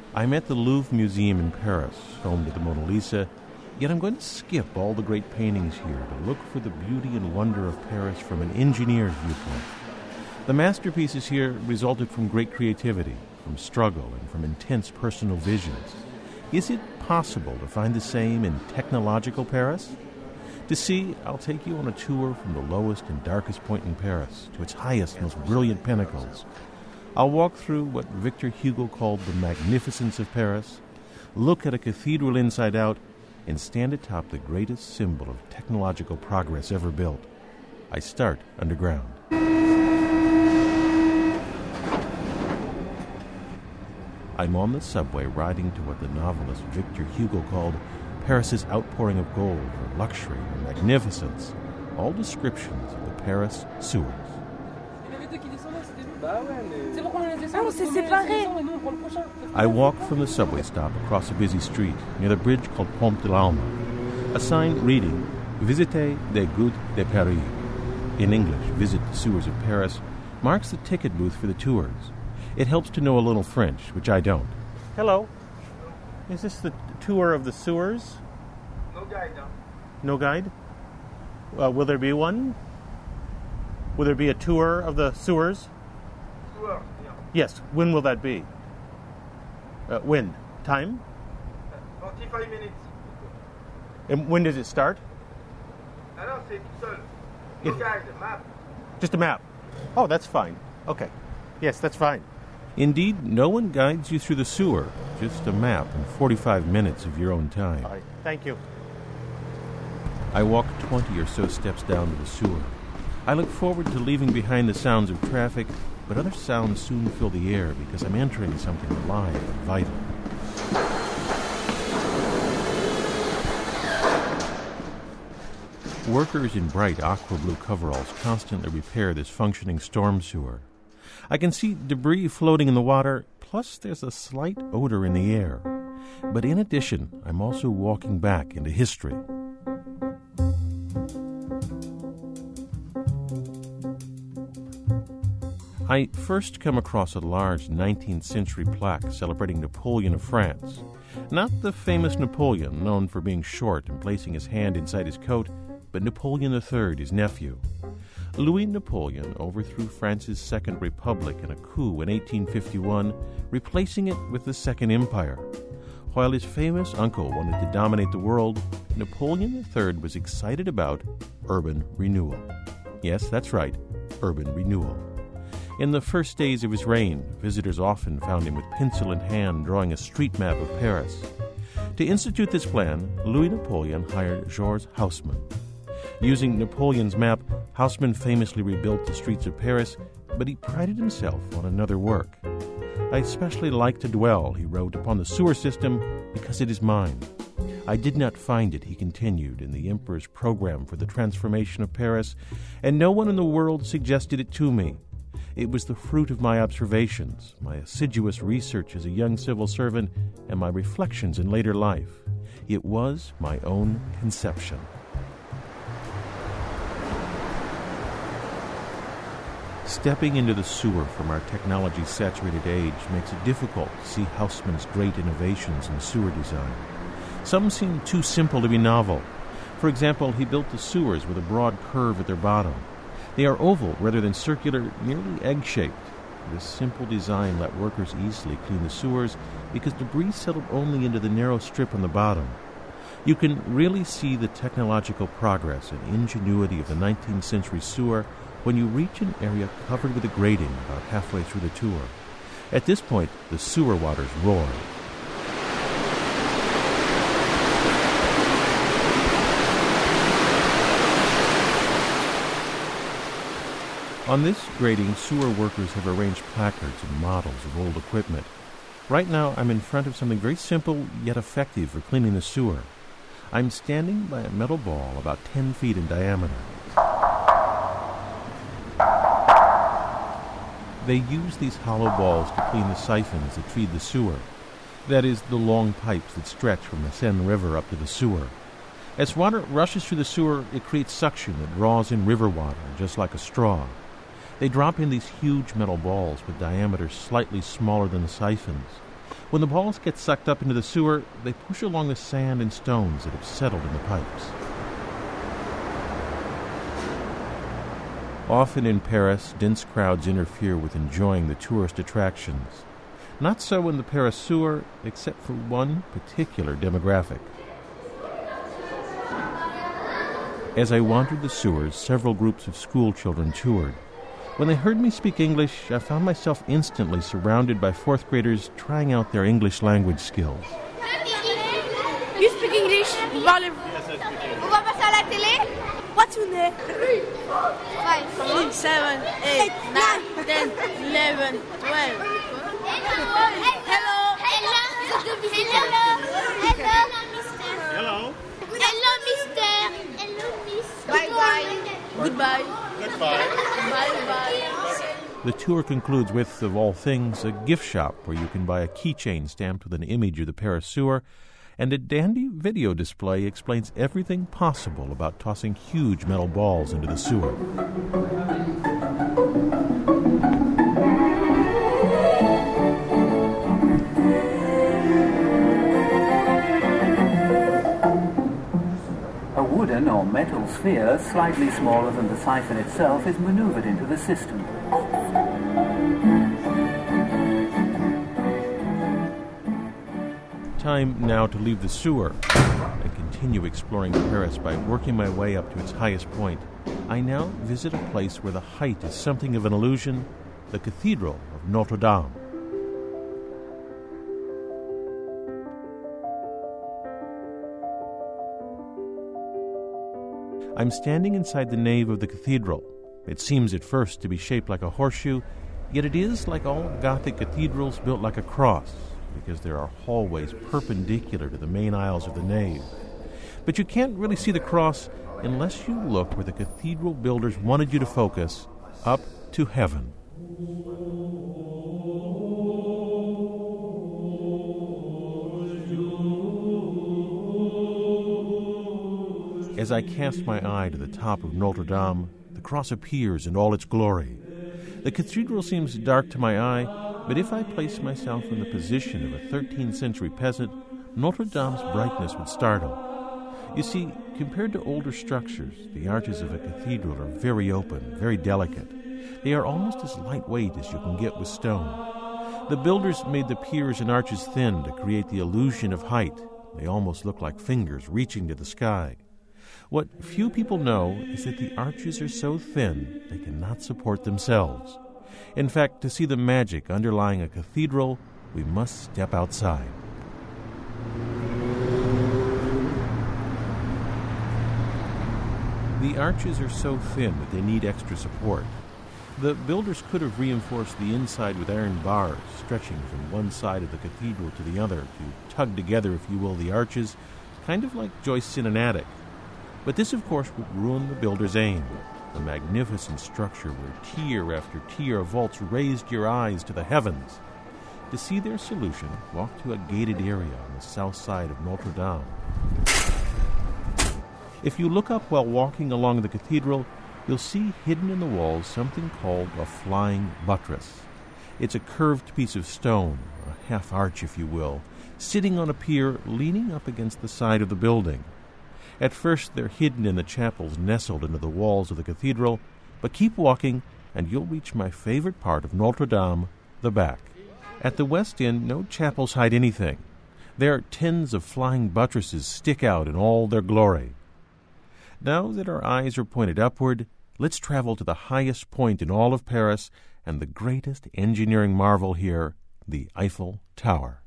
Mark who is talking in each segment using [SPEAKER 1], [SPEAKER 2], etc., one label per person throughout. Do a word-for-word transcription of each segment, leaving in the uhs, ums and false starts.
[SPEAKER 1] I'm at the Louvre Museum in Paris, home to the Mona Lisa, yet I'm going to skip all the great paintings here to look for the beauty and wonder of Paris from an engineer's viewpoint. The masterpieces here resulted from great creativity, from struggle, and from intense personal visions. Is it possible to find the same in technological Paris? To see, I'll take you on a tour from the lowest and darkest point in Paris to its highest, most brilliant pinnacles. I'll walk through what Victor Hugo called the magnificence of Paris, look at a cathedral inside out, and stand atop the greatest symbol of technological progress ever built. I start underground. I'm on the subway riding to what the novelist Victor Hugo called Paris's outpouring of gold, or luxury, or magnificence, all descriptions of the Paris sewers. I walk from the subway stop across a busy street near the bridge called Pont de l'Alma. A sign reading, Visitez les gouttes de Paris, in English, visit the sewers of Paris, marks the ticket booth for the tours. It helps to know a little French, which I don't. Hello. Is this the tour of the sewers?
[SPEAKER 2] No guide, no.
[SPEAKER 1] No guide? Uh, will there be one? Will there be a tour of the sewers?
[SPEAKER 2] Tour, yeah.
[SPEAKER 1] Yes. When will that be? Uh, when? Time?
[SPEAKER 2] Uh, forty-five minutes.
[SPEAKER 1] And when does it start?
[SPEAKER 2] No, no, c'est tout seul. No
[SPEAKER 1] It-
[SPEAKER 2] guide, map.
[SPEAKER 1] Just a map. Oh, that's fine. Okay. Yes, that's fine. Indeed, no one guides you through the sewer. Just a map and forty-five minutes of your own time. All right. Thank you. I walk twenty or so steps down to the sewer. I look forward to leaving behind the sounds of traffic, but other sounds soon fill the air because I'm entering something alive and vital. Workers in bright aqua blue coveralls constantly repair this functioning storm sewer. I can see debris floating in the water, plus there's a slight odor in the air. But in addition, I'm also walking back into history. I first come across a large nineteenth century plaque celebrating Napoleon of France. Not the famous Napoleon, known for being short and placing his hand inside his coat, but Napoleon the Third, his nephew. Louis Napoleon overthrew France's Second Republic in a coup in eighteen fifty-one, replacing it with the Second Empire. While his famous uncle wanted to dominate the world, Napoleon the Third was excited about urban renewal. Yes, that's right, urban renewal. In the first days of his reign, visitors often found him with pencil in hand drawing a street map of Paris. To institute this plan, Louis Napoleon hired Georges Haussmann. Using Napoleon's map, Haussmann famously rebuilt the streets of Paris, but he prided himself on another work. I especially like to dwell, he wrote, upon the sewer system because it is mine. I did not find it, he continued, in the emperor's program for the transformation of Paris, and no one in the world suggested it to me. It was the fruit of my observations, my assiduous research as a young civil servant, and my reflections in later life. It was my own conception. Stepping into the sewer from our technology-saturated age makes it difficult to see Haussmann's great innovations in sewer design. Some seem too simple to be novel. For example, he built the sewers with a broad curve at their bottom. They are oval rather than circular, nearly egg-shaped. This simple design let workers easily clean the sewers because debris settled only into the narrow strip on the bottom. You can really see the technological progress and ingenuity of the nineteenth century sewer when you reach an area covered with a grating about halfway through the tour. At this point, the sewer waters roar. On this grating, sewer workers have arranged placards and models of old equipment. Right now, I'm in front of something very simple yet effective for cleaning the sewer. I'm standing by a metal ball about ten feet in diameter. They use these hollow balls to clean the siphons that feed the sewer. That is, the long pipes that stretch from the Seine River up to the sewer. As water rushes through the sewer, it creates suction that draws in river water, just like a straw. They drop in these huge metal balls with diameters slightly smaller than the siphons. When the balls get sucked up into the sewer, they push along the sand and stones that have settled in the pipes. Often in Paris, dense crowds interfere with enjoying the tourist attractions. Not so in the Paris sewer, except for one particular demographic. As I wandered the sewers, several groups of school children toured. When they heard me speak English, I found myself instantly surrounded by fourth graders trying out their English language skills.
[SPEAKER 3] You speak English? Vous parlez...
[SPEAKER 4] Yes, I speak English.
[SPEAKER 3] On va passer à la télé? What's your name? Three, four, five, six, seven, eight, nine, ten, eleven, twelve. Hello. Hello. Hello.
[SPEAKER 4] Hello.
[SPEAKER 3] Hello, mister. Hello, miss. Bye-bye. Goodbye.
[SPEAKER 4] Goodbye.
[SPEAKER 3] Bye-bye.
[SPEAKER 1] The tour concludes with, of all things, a gift shop where you can buy a keychain stamped with an image of the Paris sewer, and a dandy video display explains everything possible about tossing huge metal balls into the sewer.
[SPEAKER 5] A wooden or metal sphere, slightly smaller than the siphon itself, is maneuvered into the system.
[SPEAKER 1] Time now to leave the sewer and continue exploring Paris by working my way up to its highest point. I now visit a place where the height is something of an illusion, the Cathedral of Notre Dame. I'm standing inside the nave of the cathedral. It seems at first to be shaped like a horseshoe, yet it is, like all Gothic cathedrals, built like a cross, because there are hallways perpendicular to the main aisles of the nave. But you can't really see the cross unless you look where the cathedral builders wanted you to focus, up to heaven. As I cast my eye to the top of Notre Dame, the cross appears in all its glory. The cathedral seems dark to my eye, but if I place myself in the position of a thirteenth century peasant, Notre Dame's brightness would startle. You see, compared to older structures, the arches of a cathedral are very open, very delicate. They are almost as lightweight as you can get with stone. The builders made the piers and arches thin to create the illusion of height. They almost look like fingers reaching to the sky. What few people know is that the arches are so thin they cannot support themselves. In fact, to see the magic underlying a cathedral, we must step outside. The arches are so thin that they need extra support. The builders could have reinforced the inside with iron bars stretching from one side of the cathedral to the other to tug together, if you will, the arches, kind of like joists in an attic. But this, of course, would ruin the builder's aim. A magnificent structure where tier after tier of vaults raised your eyes to the heavens. To see their solution, walk to a gated area on the south side of Notre Dame. If you look up while walking along the cathedral, you'll see hidden in the walls something called a flying buttress. It's a curved piece of stone, a half arch if you will, sitting on a pier leaning up against the side of the building. At first they're hidden in the chapels nestled into the walls of the cathedral, but keep walking and you'll reach my favorite part of Notre Dame, the back. At the west end, no chapels hide anything. There, tens of flying buttresses stick out in all their glory. Now that our eyes are pointed upward, let's travel to the highest point in all of Paris and the greatest engineering marvel here, the Eiffel Tower.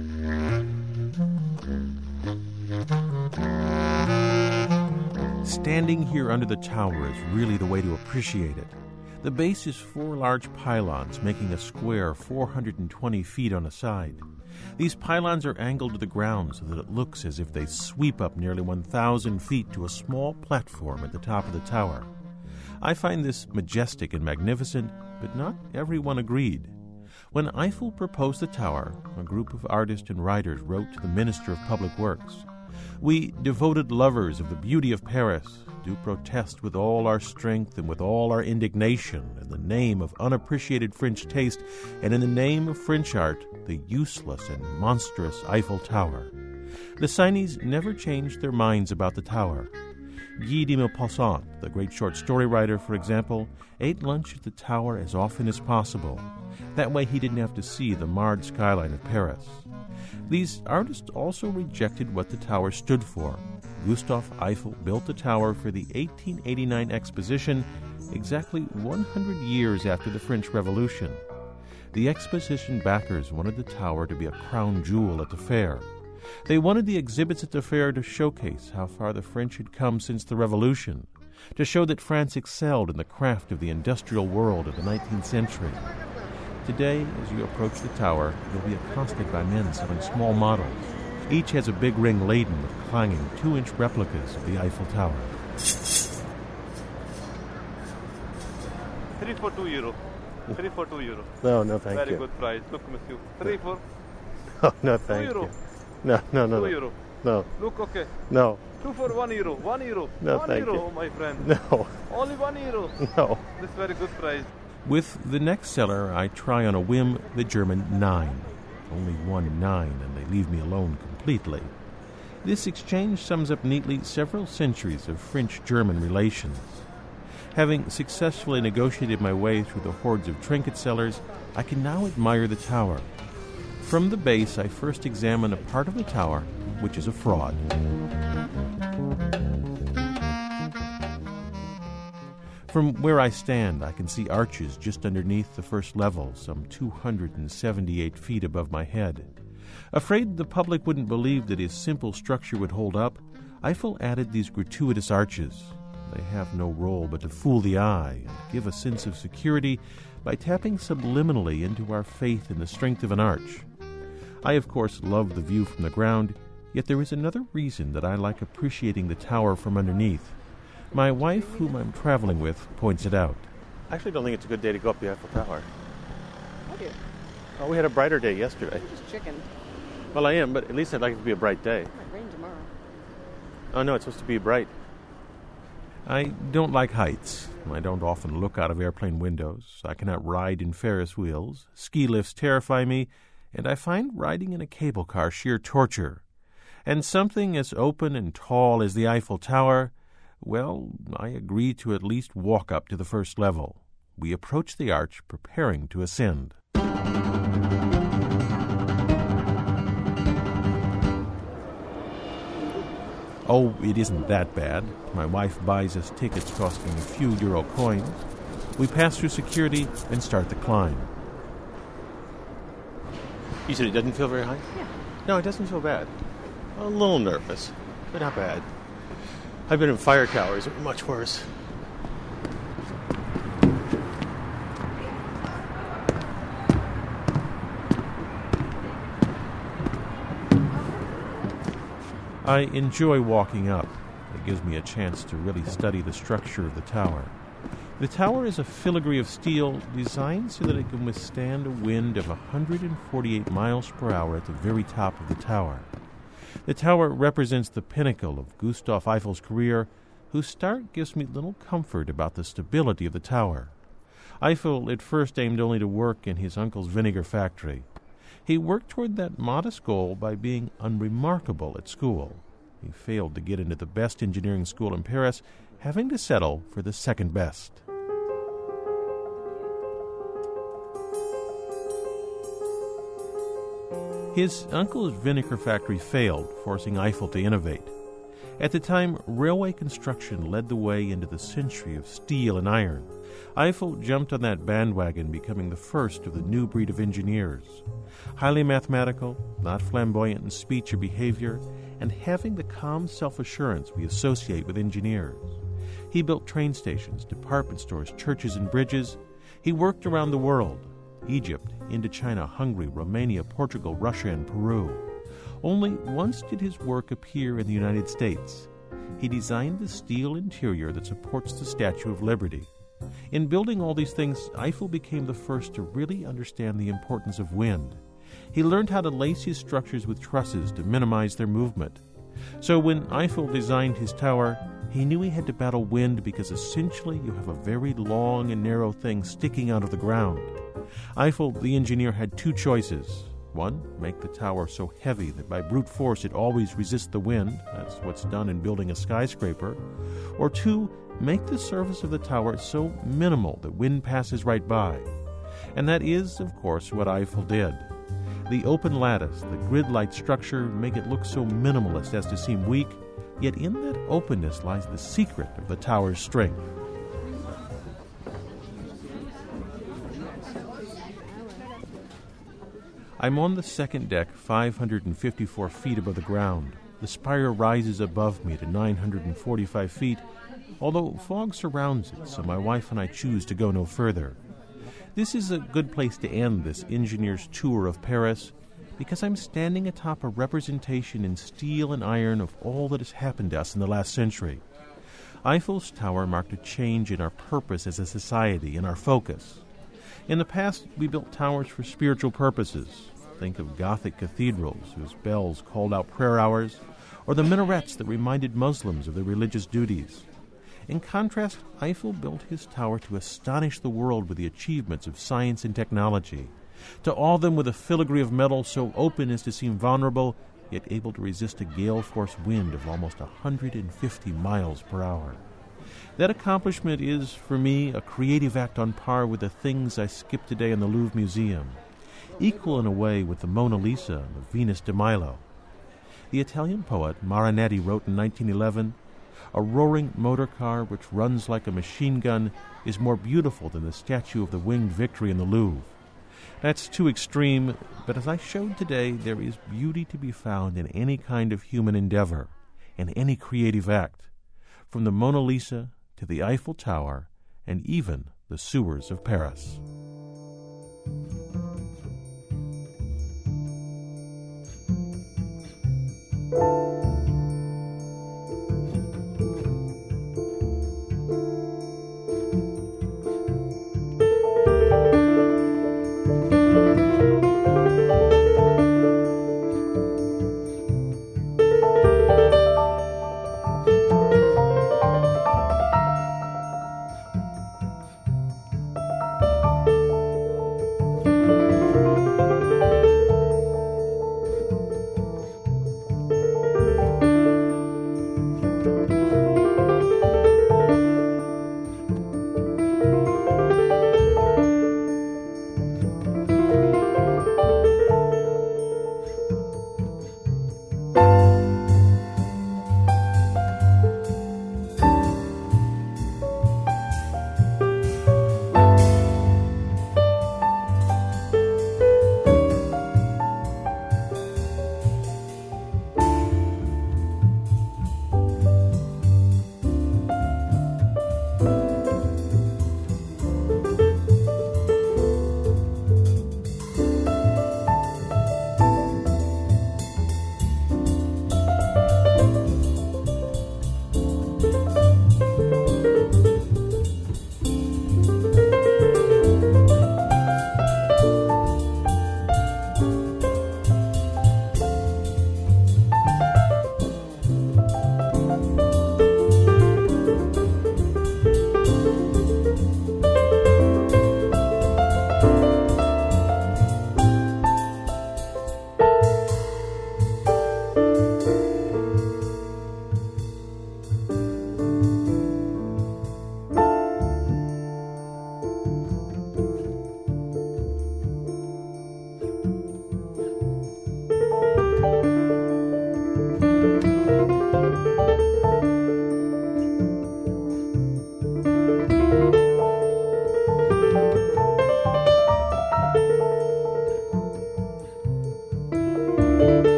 [SPEAKER 1] Standing here under the tower is really the way to appreciate it. The base is four large pylons making a square four hundred twenty feet on a side. These pylons are angled to the ground so that it looks as if they sweep up nearly one thousand feet to a small platform at the top of the tower. I find this majestic and magnificent, but not everyone agreed. When Eiffel proposed the tower, a group of artists and writers wrote to the Minister of Public Works. We devoted lovers of the beauty of Paris do protest with all our strength and with all our indignation in the name of unappreciated French taste and in the name of French art the useless and monstrous Eiffel Tower. The Signese never changed their minds about the tower. Guy de Maupassant, the great short story writer, for example, ate lunch at the tower as often as possible. That way he didn't have to see the marred skyline of Paris. These artists also rejected what the tower stood for. Gustave Eiffel built the tower for the eighteen eighty-nine exposition, exactly one hundred years after the French Revolution. The exposition backers wanted the tower to be a crown jewel at the fair. They wanted the exhibits at the fair to showcase how far the French had come since the Revolution, to show that France excelled in the craft of the industrial world of the nineteenth century. Today, as you approach the tower, you'll be accosted by men selling small models. Each has a big ring laden with clanging two-inch replicas of the Eiffel Tower.
[SPEAKER 6] Three for two euro. Three for two euro.
[SPEAKER 4] No, no, thank
[SPEAKER 6] Very
[SPEAKER 4] you.
[SPEAKER 6] good price. Look, monsieur. Three for
[SPEAKER 4] Oh, no, thank
[SPEAKER 6] two euro.
[SPEAKER 4] you. No, no, no,
[SPEAKER 6] Two
[SPEAKER 4] no.
[SPEAKER 6] euro.
[SPEAKER 4] No,
[SPEAKER 6] Look, okay.
[SPEAKER 4] no,
[SPEAKER 6] Two for one euro. One euro.
[SPEAKER 4] No,
[SPEAKER 6] one
[SPEAKER 4] thank
[SPEAKER 6] euro,
[SPEAKER 4] you.
[SPEAKER 6] oh, my friend.
[SPEAKER 4] no,
[SPEAKER 6] Only one euro.
[SPEAKER 4] no.
[SPEAKER 6] This very good price.
[SPEAKER 1] With the next seller, I try on a whim the German nine. Only one nine, and they leave me alone completely. This exchange sums up neatly several centuries of French-German relations. Having successfully negotiated my way through the hordes of trinket sellers, I can now admire the tower. From the base, I first examine a part of the tower which is a fraud. From where I stand, I can see arches just underneath the first level, some two hundred seventy-eight feet above my head. Afraid the public wouldn't believe that his simple structure would hold up, Eiffel added these gratuitous arches. They have no role but to fool the eye and give a sense of security by tapping subliminally into our faith in the strength of an arch. I, of course, love the view from the ground, yet there is another reason that I like appreciating the tower from underneath. My wife, whom I'm traveling with, points it out.
[SPEAKER 4] I actually don't think it's a good day to go up the Eiffel Tower.
[SPEAKER 7] I do.
[SPEAKER 4] Oh, we had a brighter day yesterday.
[SPEAKER 7] I'm just chicken.
[SPEAKER 4] Well, I am, but at least I'd like it to be a bright day.
[SPEAKER 7] It might rain tomorrow.
[SPEAKER 4] Oh, no, it's supposed to be bright.
[SPEAKER 1] I don't like heights. I don't often look out of airplane windows. I cannot ride in Ferris wheels. Ski lifts terrify me, and I find riding in a cable car sheer torture. And something as open and tall as the Eiffel Tower, well, I agree to at least walk up to the first level. We approach the arch, preparing to ascend. Oh, it isn't that bad. My wife buys us tickets costing a few euro coins. We pass through security and start the climb.
[SPEAKER 4] You said it doesn't feel very high?
[SPEAKER 7] Yeah.
[SPEAKER 4] No, it doesn't feel bad. A little nervous, but not bad. I've been in fire towers that were much worse.
[SPEAKER 1] I enjoy walking up. It gives me a chance to really study the structure of the tower. The tower is a filigree of steel designed so that it can withstand a wind of one hundred forty-eight miles per hour at the very top of the tower. The tower represents the pinnacle of Gustave Eiffel's career, whose start gives me little comfort about the stability of the tower. Eiffel at first aimed only to work in his uncle's vinegar factory. He worked toward that modest goal by being unremarkable at school. He failed to get into the best engineering school in Paris, having to settle for the second best. His uncle's vinegar factory failed, forcing Eiffel to innovate. At the time, railway construction led the way into the century of steel and iron. Eiffel jumped on that bandwagon, becoming the first of the new breed of engineers. Highly mathematical, not flamboyant in speech or behavior, and having the calm self-assurance we associate with engineers. He built train stations, department stores, churches, and bridges. He worked around the world: Egypt, Indochina, Hungary, Romania, Portugal, Russia, and Peru. Only once did his work appear in the United States. He designed the steel interior that supports the Statue of Liberty. In building all these things, Eiffel became the first to really understand the importance of wind. He learned how to lace his structures with trusses to minimize their movement. So when Eiffel designed his tower, he knew he had to battle wind because essentially you have a very long and narrow thing sticking out of the ground. Eiffel, the engineer, had two choices. One, make the tower so heavy that by brute force it always resists the wind. That's what's done in building a skyscraper. Or two, make the surface of the tower so minimal that wind passes right by. And that is, of course, what Eiffel did. The open lattice, the grid-like structure make it look so minimalist as to seem weak, yet in that openness lies the secret of the tower's strength. I'm on the second deck, five hundred fifty-four feet above the ground. The spire rises above me to nine hundred forty-five feet, although fog surrounds it, so my wife and I choose to go no further. This is a good place to end this engineer's tour of Paris, because I'm standing atop a representation in steel and iron of all that has happened to us in the last century. Eiffel's tower marked a change in our purpose as a society and our focus. In the past, we built towers for spiritual purposes. Think of Gothic cathedrals whose bells called out prayer hours, or the minarets that reminded Muslims of their religious duties. In contrast, Eiffel built his tower to astonish the world with the achievements of science and technology, to awe them with a filigree of metal so open as to seem vulnerable, yet able to resist a gale-force wind of almost one hundred fifty miles per hour. That accomplishment is, for me, a creative act on par with the things I skipped today in the Louvre Museum, equal in a way with the Mona Lisa and the Venus de Milo. The Italian poet Marinetti wrote in nineteen eleven, "A roaring motor car which runs like a machine gun is more beautiful than the statue of the winged Victory in the Louvre." That's too extreme, but as I showed today, there is beauty to be found in any kind of human endeavor, in any creative act, from the Mona Lisa to the Eiffel Tower, and even the sewers of Paris.